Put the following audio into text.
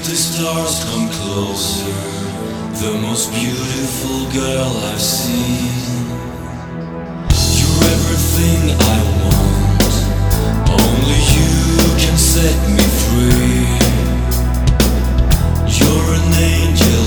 the stars come closer, the most beautiful girl I've seen.